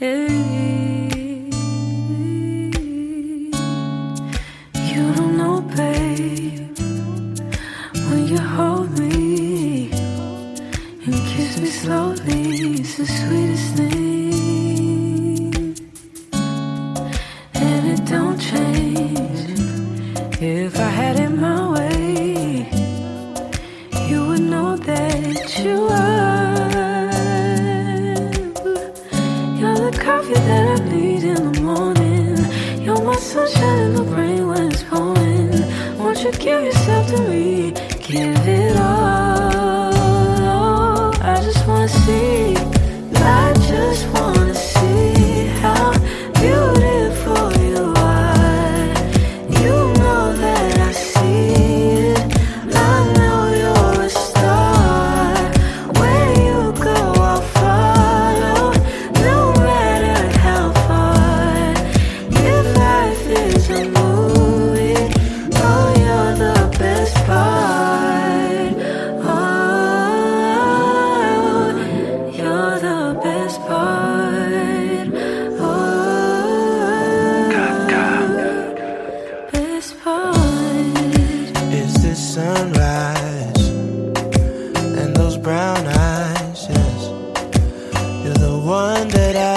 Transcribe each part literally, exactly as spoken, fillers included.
Hey, you don't know, babe, when you hold me and kiss me slowly, it's the sweetest thing. And it don't change. If I had it my way, you would know that you are. You're the coffee that I need in the morning. You're my sunshine in the rain when it's pouring. Won't you give yourself to me? Give it all. I just wanna see. I just wanna see how beautiful you are. You know that I see it. I know you're a star. Where you go, I'll follow, no matter how far. If life is a movie, oh, you're the best part. Oh, you're the best part. Oh, best part. Is this sunrise and those brown eyes? Yes, you're the one that I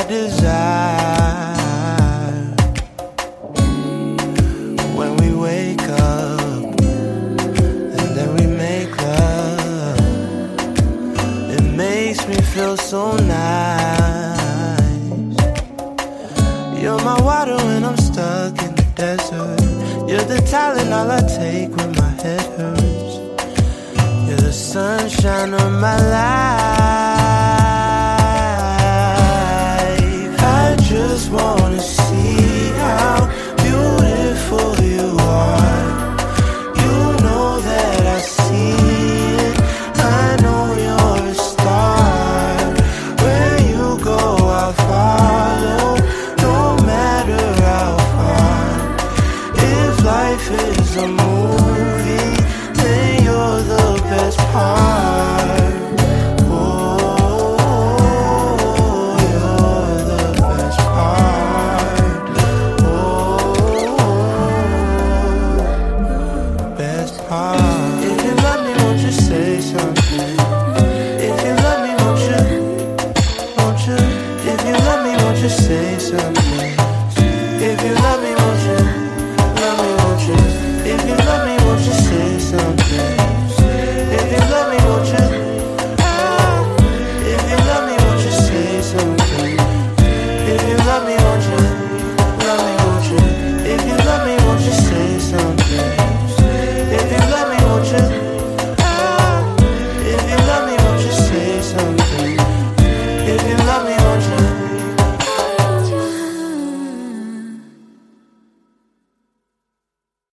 desire. When we wake up and then we make love, it makes me feel so nice. You're my water when I'm stuck in the desert. You're the Tylenol I take when my head hurts. You're the sunshine of my life. I just wanna see how beautiful you are. You know that I see it. I know you're a star. Where you go, I'll follow, no matter how far. If life is a movie, then you're the best